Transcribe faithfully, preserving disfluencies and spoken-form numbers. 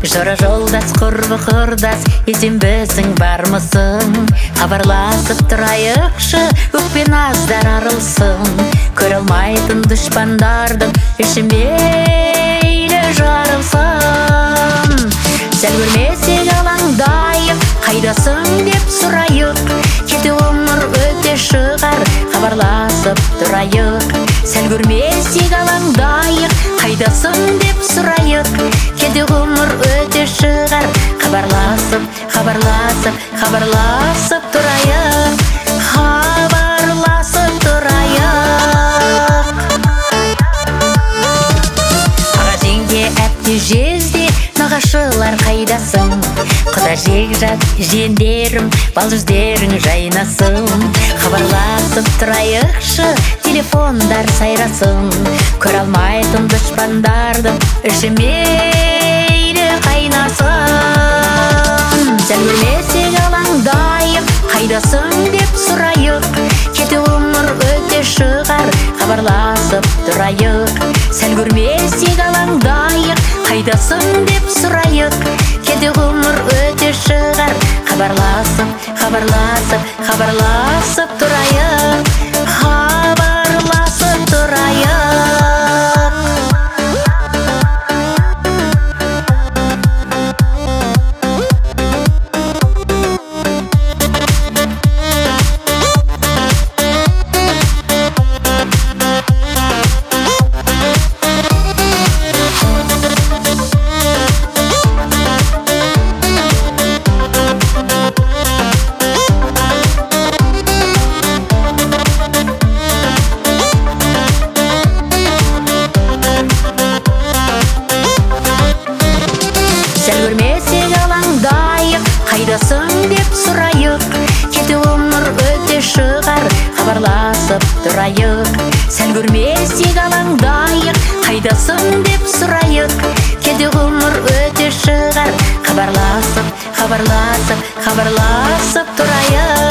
Жора жолдас, құрбы құрдас, есенбісің бармысың? Хабарласып тұрайықшы, өкпен аздар арылсын. Көре алмайтын дұшпандардың іші мейлі жарылсын. Сәл көрмесек алаңдайық, қайдасың деп сұрайық. Кеті ғұмыр өте шығар, хабарласып тұрайық. Сәл көрмесек алаңдайық, қайдасың деп сұрайық. Кеті ғұмыр өте шығар, хабарласып, хабарласып, хабарласып тұрайық. Хабарласып тұрайық. Аға жеңге, әпке жезде, нағашылар қайдасың? Құда жекжат, жиендерім, бал жүздерің жайнасын. Хабарласып тұрайықшы, телефондар сайрасын. Көр алмайтын дұшпандардың іші мейлі қайнасын. Сәл көрмесек алаңдайық, қайдасың деп сұрайық. Кеті ғұмыр өте шығар, хабарласып тұрайық. Сәл көрмесек алаңдайық, қайдасың деп сұрайық. Кеті ғұмыр өте шығар, хабарласып, хабарласып, хабарласып тұрайық. Хабарласып тұрайық. Сәл көрмесек алаңдайық, қайдасың деп сұрайық. Кеті ғұмыр өте шығар, хабарласып тұрайық. Сәл көрмесек алаңдайық, қайдасың деп сұрайық. Кеті ғұмыр өте шығар, хабарласып, хабарласып, хабарласып тұрайық.